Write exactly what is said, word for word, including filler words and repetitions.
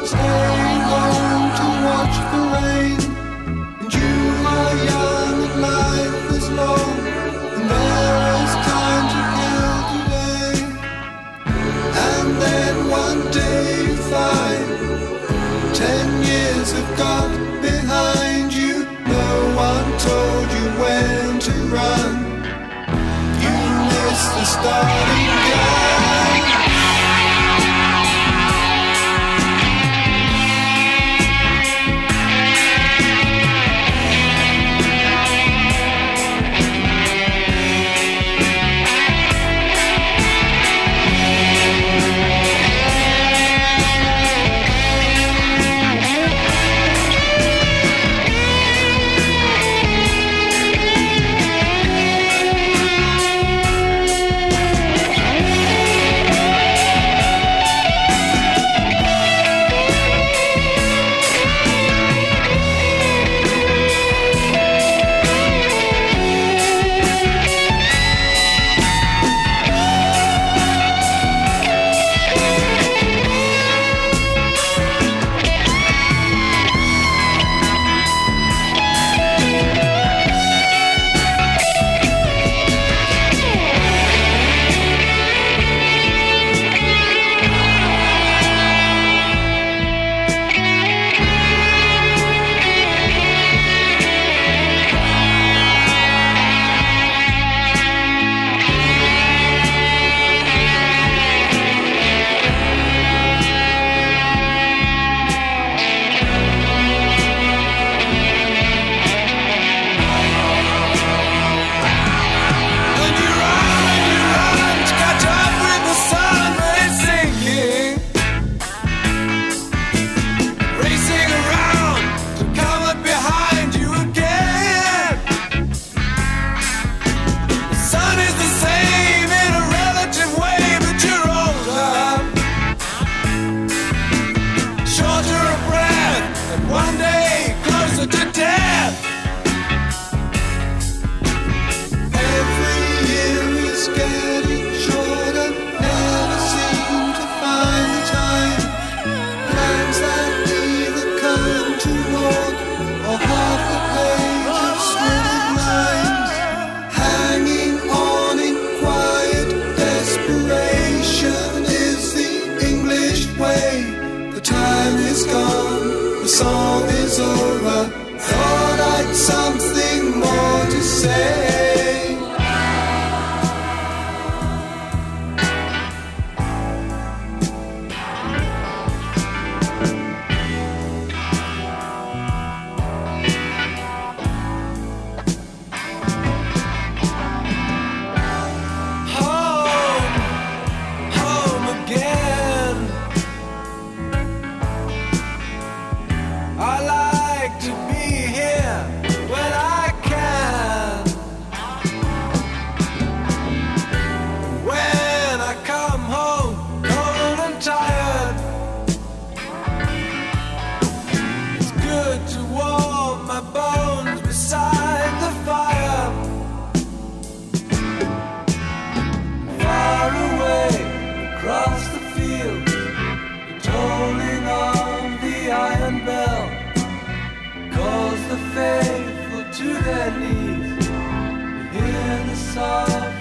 stay home to watch the rain. And you are young and life is long, and there is time to kill today. And then one day you find ten years have gone behind you. No one told you when to run. You missed the starting gun. Something more to say. Home, home again. I like to be here when I can. When I come home cold and tired, it's good to warm my bones beside the fire. Far away across the field, the tolling of the iron bell calls the faithful to their knees. You hear the song